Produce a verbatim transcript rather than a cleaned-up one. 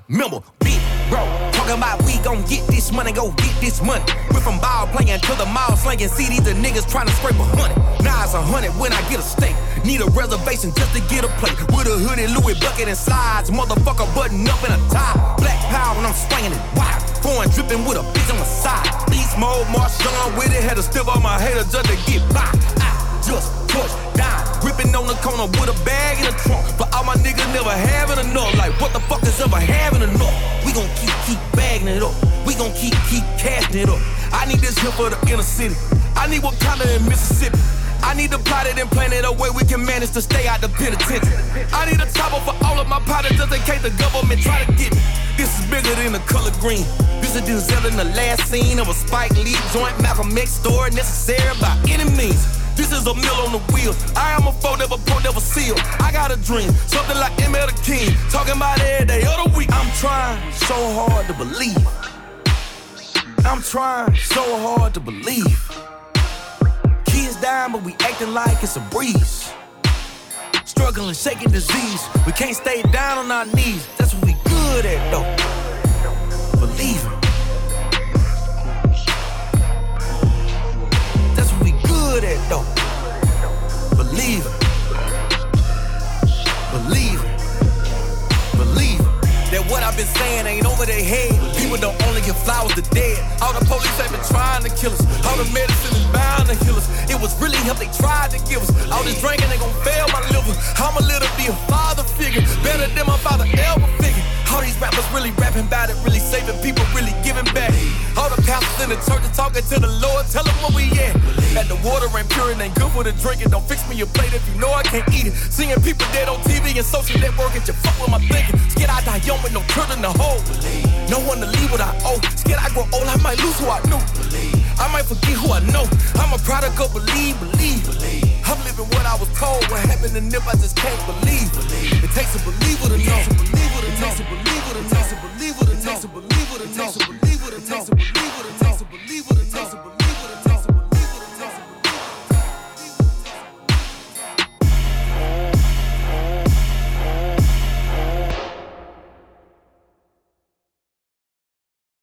Remember, big bro, talking about we gon' get this money, go get this money. We're from ball playing to the mall slinging C Ds, the niggas trying to scrape a hundred. Now it's a hundred when I get a steak. Need a reservation just to get a plate. With a hoodie, Louis bucket and slides. Motherfucker button up in a tie. Black power when I'm swinging it wild. Foreign dripping with a bitch on the side. Beast mode, Marshawn with it. Had to step on my hater just to get by. I just touched down. Gripping on the corner with a bag in the trunk. But all my niggas never having enough. Like what the fuck is ever having enough? We gon' keep, keep bagging it up. We gon' keep, keep cashing it up. I need this here for the inner city. I need Wakanda in Mississippi. I need to plot it and plan it a way we can manage to stay out the penitentiary. I need a chopper for all of my partners just in case the government try to get me. This is bigger than the color green. This is Denzel in the last scene of a Spike Lee joint Malcolm X story necessary by any means. This is a mill on the wheel. I am a foe, never pro, never seal. I got a dream, something like M L the King. Talking about every day of the week. I'm trying so hard to believe. I'm trying so hard to believe. Kids dying, but we acting like it's a breeze. Struggling, shaking disease. We can't stay down on our knees. That's what we good at, though. Believing. That's what we good at, though. Believing. Believing. Believing. That what I've been saying ain't over their head. People don't only give flowers to dead. All the police have been trying to kill us. All the medicine is bound to heal us. It was really help they tried to give us. All this drinking ain't gon' fail my liver. I'ma little be a father figure. Better than my father ever figured. All these rappers really rapping about it, really saving people, really giving back. All the pastors in the church are talking to the Lord, tell them where we at. That the water ain't pure and ain't good for the drinking. Don't fix me a plate if you know I can't eat it. Seeing people dead on T V and social networking, you fuck with my thinking. Scared I die young with no children to hold. No one to leave what I owe. Scared I grow old, I might lose who I knew. I might forget who I know. I'm a product of believe, believe. I'm living what I was told. What happened in Nip, I just can't believe. It takes a believer to know. It takes a believer to know. It takes a believer to know. It takes a believer to know. It takes a believer to know.